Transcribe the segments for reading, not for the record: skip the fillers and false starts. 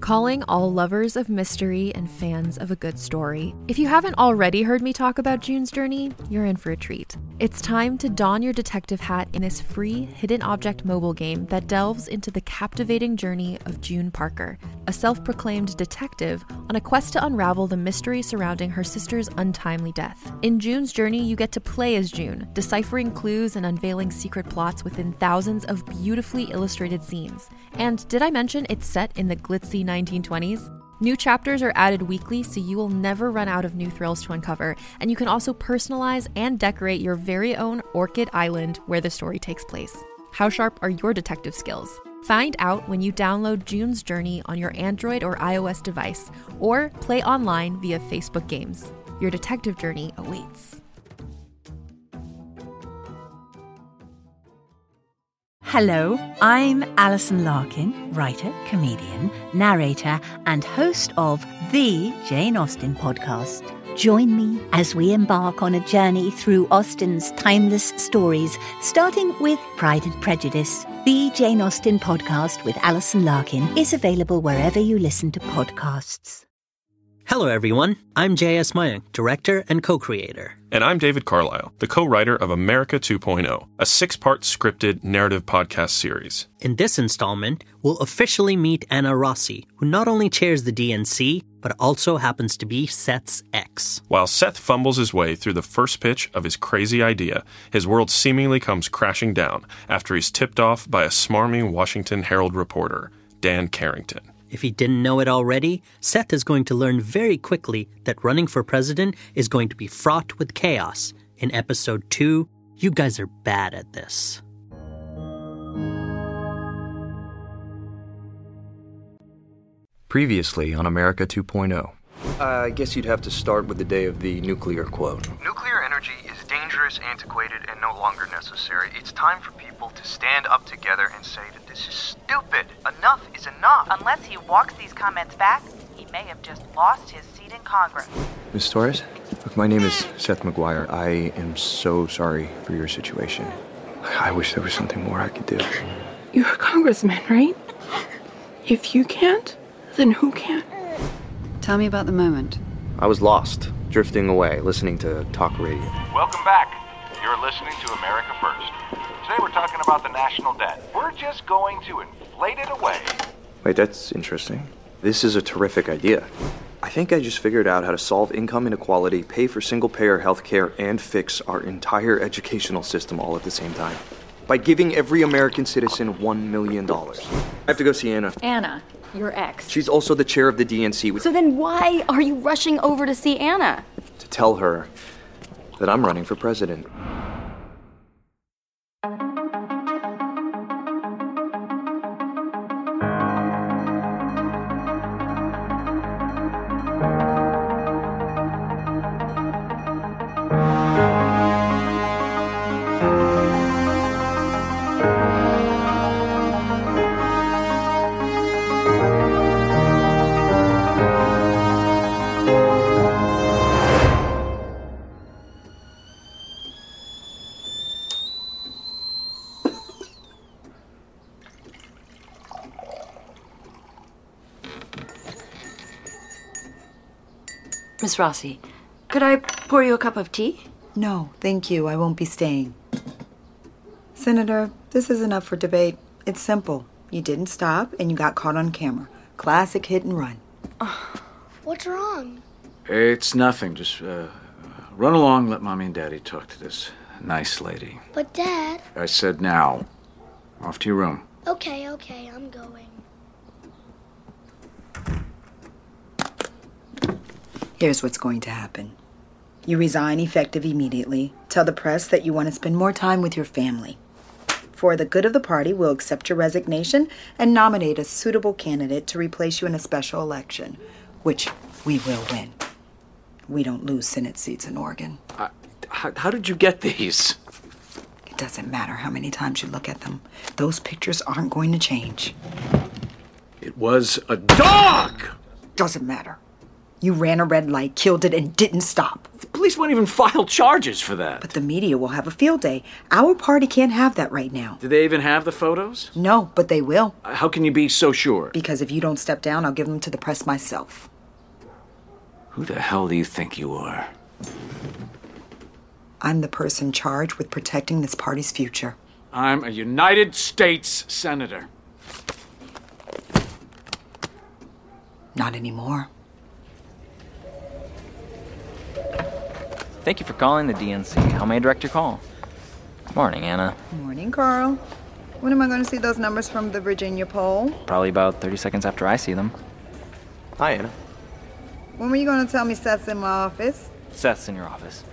Calling all lovers of mystery and fans of a good story. If you haven't already heard me talk about June's Journey, you're in for a treat. It's time to don your detective hat in this free hidden object mobile game that delves into the captivating journey of June Parker, a self-proclaimed detective on a quest to unravel the mystery surrounding her sister's untimely death. In June's Journey, you get to play as June, deciphering clues and unveiling secret plots within thousands of beautifully illustrated scenes. And did I mention it's set in the glitzy 1920s? New chapters are added weekly, so you will never run out of new thrills to uncover, and you can also personalize and decorate your very own Orchid Island where the story takes place. How sharp are your detective skills? Find out when you download June's Journey on your Android or iOS device, or play online via Facebook Games. Your detective journey awaits. Hello, I'm Alison Larkin, writer, comedian, narrator, and host of the Jane Austen podcast. Join me as we embark on a journey through Austen's timeless stories, starting with Pride and Prejudice. The Jane Austen podcast with Alison Larkin is available wherever you listen to podcasts. Hello, everyone. I'm J.S. Mayank, director and co-creator. And I'm David Carlisle, the co-writer of America 2.0, a 6-part scripted narrative podcast series. In this installment, we'll officially meet Anna Rossi, who not only chairs the DNC, but also happens to be Seth's ex. While Seth fumbles his way through the first pitch of his crazy idea, his world seemingly comes crashing down after he's tipped off by a smarmy Washington Herald reporter, Dan Carrington. If he didn't know it already, Seth is going to learn very quickly that running for president is going to be fraught with chaos. In episode 2, you guys are bad at this. Previously on America 2.0. I guess you'd have to start with the day of the nuclear quote. Nuclear energy is dangerous, antiquated, and no longer necessary. It's time for people to stand up together and say that this is stupid. Enough is enough. Unless he walks these comments back, he may have just lost his seat in Congress. Ms. Torres, look, my name is Seth McGuire. I am so sorry for your situation. I wish there was something more I could do. You're a congressman, right? If you can't, then who can? Tell me about the moment. I was lost, drifting away, listening to talk radio. Welcome back. You're listening to America First. Today we're talking about the national debt. We're just going to inflate it away. Wait, that's interesting. This is a terrific idea. I think I just figured out how to solve income inequality, pay for single-payer health care, and fix our entire educational system all at the same time. By giving every American citizen $1 million. I have to go see Anna. Anna, your ex. She's also the chair of the DNC. So then why are you rushing over to see Anna? To tell her that I'm running for president. Miss Rossi, could I pour you a cup of tea? No, thank you. I won't be staying. Senator, this is enough for debate. It's simple. You didn't stop, and you got caught on camera. Classic hit and run. What's wrong? It's nothing. Just run along, let Mommy and Daddy talk to this nice lady. But, Dad... I said now. Off to your room. Okay, I'm going. Here's what's going to happen. You resign effective immediately. Tell the press that you want to spend more time with your family. For the good of the party, we'll accept your resignation and nominate a suitable candidate to replace you in a special election, which we will win. We don't lose Senate seats in Oregon. How did you get these? It doesn't matter how many times you look at them. Those pictures aren't going to change. It was a dog! Doesn't matter. You ran a red light, killed it, and didn't stop. police won't even file charges for that. But the media will have a field day. Our party can't have that right now. Do they even have the photos? No, but they will. How can you be so sure? Because if you don't step down, I'll give them to the press myself. Who the hell do you think you are? I'm the person charged with protecting this party's future. I'm a United States Senator. Not anymore. Thank you for calling the DNC. How may I direct your call? Morning, Anna. Morning, Carl. When am I going to see those numbers from the Virginia poll? Probably about 30 seconds after I see them. Hi, Anna. When were you going to tell me Seth's in my office? Seth's in your office.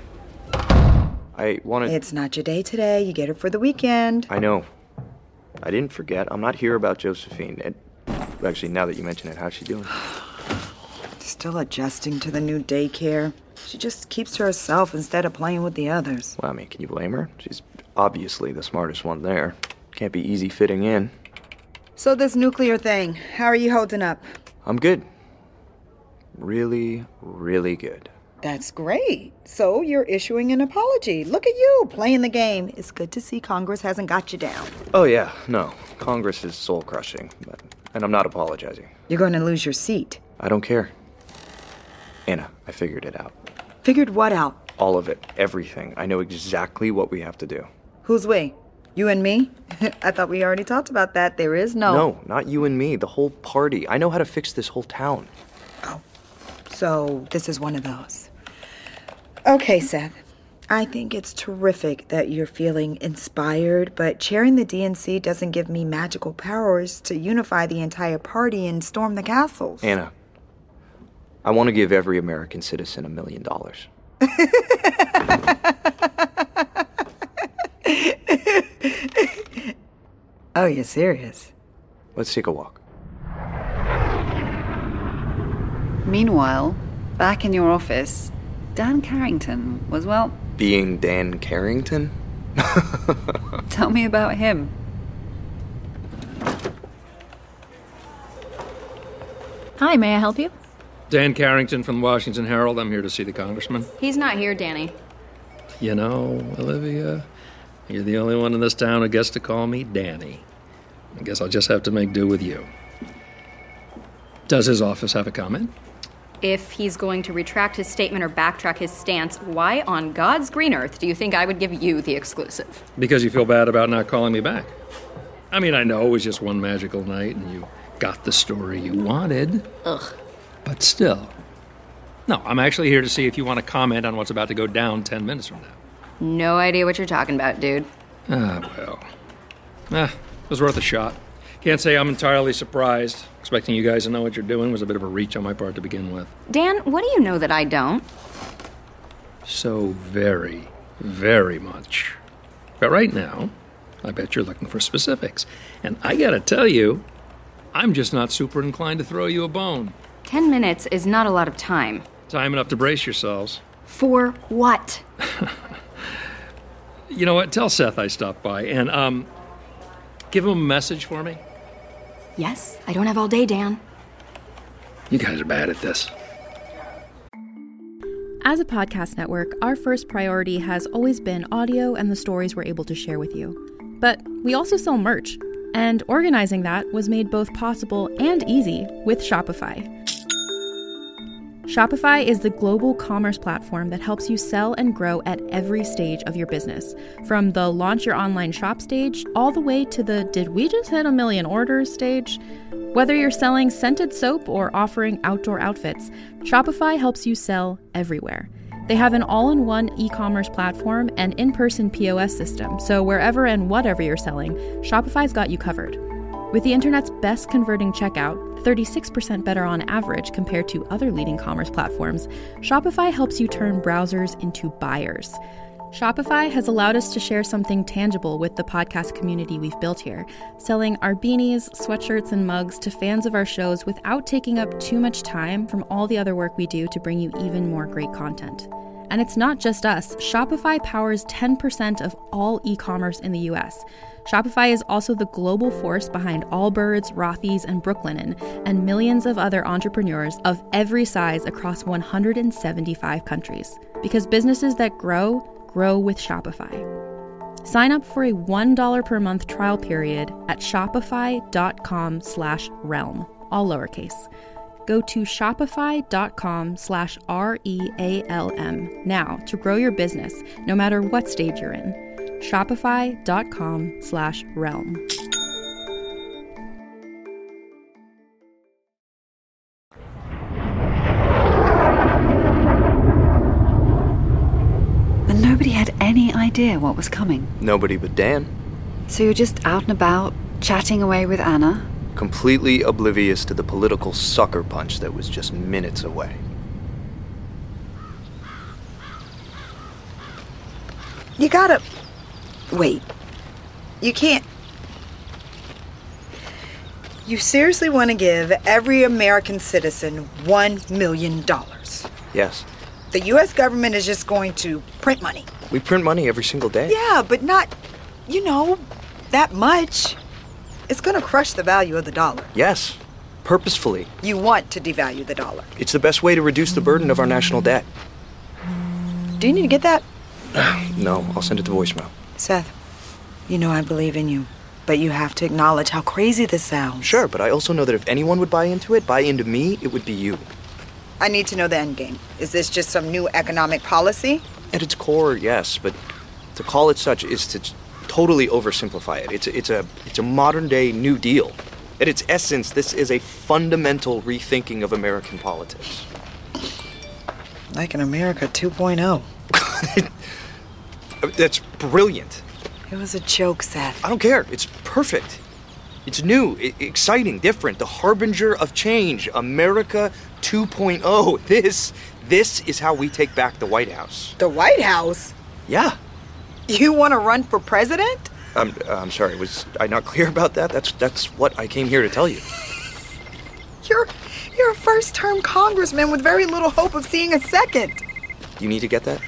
I wanted... It's not your day today. You get it for the weekend. I know. I didn't forget. I'm not here about Josephine. Actually, now that you mention it, how's she doing? Still adjusting to the new daycare. She just keeps to herself instead of playing with the others. Well, I mean, can you blame her? She's obviously the smartest one there. Can't be easy fitting in. So this nuclear thing, how are you holding up? I'm good. Really, really good. That's great. So you're issuing an apology. Look at you, playing the game. It's good to see Congress hasn't got you down. Oh, yeah, no. Congress is soul-crushing, and I'm not apologizing. You're going to lose your seat. I don't care. Anna, I figured it out. Figured what out? All of it. Everything. I know exactly what we have to do. Who's we? You and me? I thought we already talked about that. There is no... No, not you and me. The whole party. I know how to fix this whole town. Oh. So this is one of those. Okay, Seth. I think it's terrific that you're feeling inspired, but chairing the DNC doesn't give me magical powers to unify the entire party and storm the castles. Anna, I want to give every American citizen $1 million. Oh, you're serious? Let's take a walk. Meanwhile, back in your office, Dan Carrington was, well... Being Dan Carrington? Tell me about him. Hi, may I help you? Dan Carrington from the Washington Herald. I'm here to see the congressman. He's not here, Danny. You know, Olivia, you're the only one in this town who gets to call me Danny. I guess I'll just have to make do with you. Does his office have a comment? If he's going to retract his statement or backtrack his stance, why on God's green earth do you think I would give you the exclusive? Because you feel bad about not calling me back. I mean, I know it was just one magical night and you got the story you wanted. Ugh. But still. No, I'm actually here to see if you want to comment on what's about to go down 10 minutes from now. No idea what you're talking about, dude. Well. It was worth a shot. Can't say I'm entirely surprised. Expecting you guys to know what you're doing was a bit of a reach on my part to begin with. Dan, what do you know that I don't? So very, very much. But right now, I bet you're looking for specifics. And I gotta tell you, I'm just not super inclined to throw you a bone. 10 minutes is not a lot of time. Time enough to brace yourselves. For what? You know what? Tell Seth I stopped by and, give him a message for me. Yes, I don't have all day, Dan. You guys are bad at this. As a podcast network, our first priority has always been audio and the stories we're able to share with you. But we also sell merch, and organizing that was made both possible and easy with Shopify. Shopify is the global commerce platform that helps you sell and grow at every stage of your business. From the launch your online shop stage, all the way to the did we just hit 1 million orders stage? Whether you're selling scented soap or offering outdoor outfits, Shopify helps you sell everywhere. They have an all-in-one e-commerce platform and in-person POS system, so wherever and whatever you're selling, Shopify's got you covered. With the internet's best converting checkout, 36% better on average compared to other leading commerce platforms, Shopify helps you turn browsers into buyers. Shopify has allowed us to share something tangible with the podcast community we've built here, selling our beanies, sweatshirts, and mugs to fans of our shows without taking up too much time from all the other work we do to bring you even more great content. And it's not just us. Shopify powers 10% of all e-commerce in the US. Shopify is also the global force behind Allbirds, Rothy's, and Brooklinen, and millions of other entrepreneurs of every size across 175 countries. Because businesses that grow, grow with Shopify. Sign up for a $1 per month trial period at shopify.com/realm, all lowercase. Go to shopify.com/REALM now to grow your business, no matter what stage you're in. Shopify.com/realm. And nobody had any idea what was coming. Nobody but Dan. So you're just out and about, chatting away with Anna? Completely oblivious to the political sucker punch that was just minutes away. You gotta... Wait. You can't... You seriously want to give every American citizen $1 million? Yes. The U.S. government is just going to print money. We print money every single day. Yeah, but not, that much. It's going to crush the value of the dollar. Yes, purposefully. You want to devalue the dollar. It's the best way to reduce the burden of our national debt. Do you need to get that? No, I'll send it to voicemail. Seth, I believe in you, but you have to acknowledge how crazy this sounds. Sure, but I also know that if anyone would buy into me, it would be you. I need to know the end game. Is this just some new economic policy? At its core, yes, but to call it such is to totally oversimplify it. It's a modern-day New Deal. At its essence, this is a fundamental rethinking of American politics. Like an America 2.0. That's brilliant. It was a joke, Seth. I don't care. It's perfect. It's new, exciting, different, the harbinger of change. America 2.0. This is how we take back the White House. The White House? Yeah. You want to run for president? I'm sorry. Was I not clear about that? That's what I came here to tell you. You're a first-term congressman with very little hope of seeing a second. You need to get that?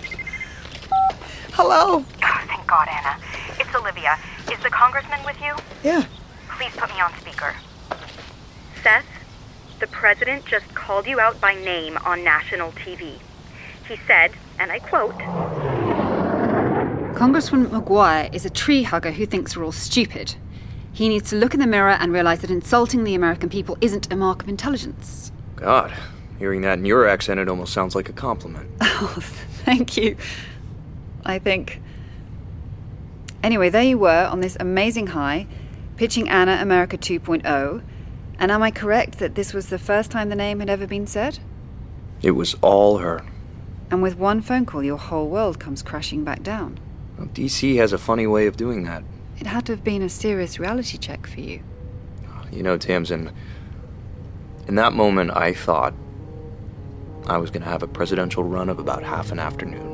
Hello? Oh, thank God, Anna. It's Olivia. Is the congressman with you? Yeah. Please put me on speaker. Seth, the president just called you out by name on national TV. He said, and I quote, Congressman Maguire is a tree hugger who thinks we're all stupid. He needs to look in the mirror and realize that insulting the American people isn't a mark of intelligence. God, hearing that in your accent, it almost sounds like a compliment. Oh, thank you. I think. Anyway, there you were on this amazing high, pitching Anna America 2.0. And am I correct that this was the first time the name had ever been said? It was all her. And with one phone call, your whole world comes crashing back down. Well, DC has a funny way of doing that. It had to have been a serious reality check for you. Tamsin, in that moment, I thought I was going to have a presidential run of about half an afternoon.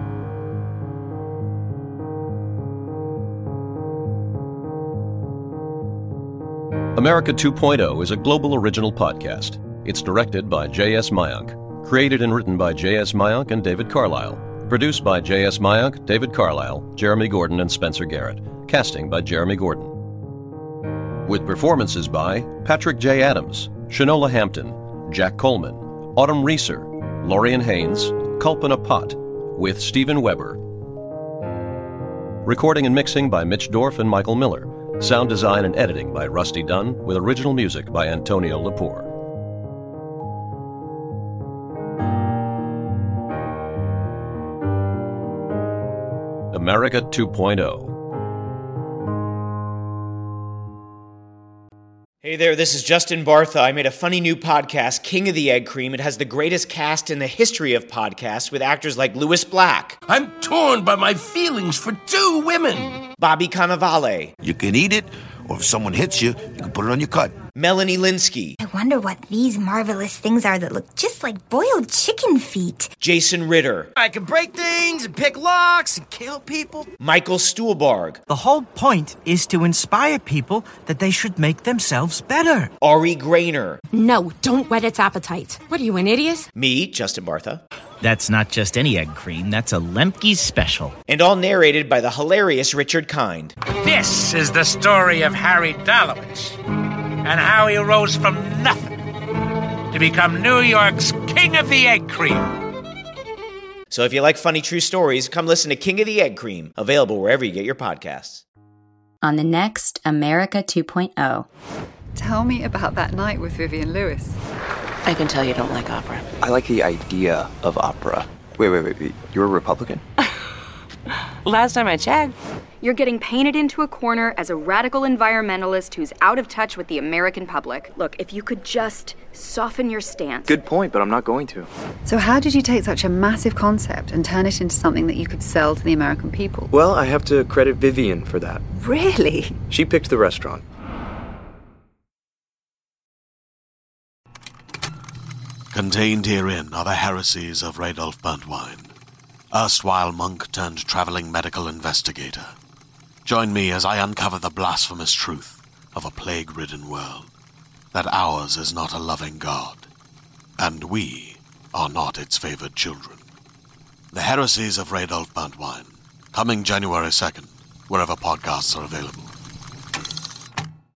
America 2.0 is a global original podcast. It's directed by J.S. Mayank, created and written by J.S. Mayank and David Carlisle, produced by J.S. Mayank, David Carlisle, Jeremy Gordon, and Spencer Garrett, casting by Jeremy Gordon. With performances by Patrick J. Adams, Shanola Hampton, Jack Coleman, Autumn Reeser, Lorian Haynes, Kalpana Pott, with Stephen Weber. Recording and mixing by Mitch Dorff and Michael Miller. Sound design and editing by Rusty Dunn, with original music by Antonio Lepore. America 2.0. Hey there, this is Justin Bartha. I made a funny new podcast, King of the Egg Cream. It has the greatest cast in the history of podcasts with actors like Louis Black. I'm torn by my feelings for two women. Bobby Cannavale. You can eat it, or if someone hits you, you can put it on your cut. Melanie Linsky. I wonder what these marvelous things are that look just like boiled chicken feet. Jason Ritter. I can break things and pick locks and kill people. Michael Stuhlbarg. The whole point is to inspire people that they should make themselves better. Ari Grainer. No, don't whet its appetite. What are you, an idiot? Me, Justin Bartha. That's not just any egg cream, that's a Lemke's special. And all narrated by the hilarious Richard Kind. This is the story of Harry Dalowitz and how he rose from nothing to become New York's King of the Egg Cream. So if you like funny true stories, come listen to King of the Egg Cream, available wherever you get your podcasts. On the next America 2.0. Tell me about that night with Vivian Lewis. I can tell you don't like opera. I like the idea of opera. Wait. You're a Republican? Last time I checked. You're getting painted into a corner as a radical environmentalist who's out of touch with the American public. Look, if you could just soften your stance. Good point, but I'm not going to. So how did you take such a massive concept and turn it into something that you could sell to the American people? Well, I have to credit Vivian for that. Really? She picked the restaurant. Contained herein are the heresies of Radolf Burntwine, erstwhile monk turned traveling medical investigator. Join me as I uncover the blasphemous truth of a plague-ridden world, that ours is not a loving God, and we are not its favored children. The heresies of Radolf Burntwine, coming January 2nd, wherever podcasts are available.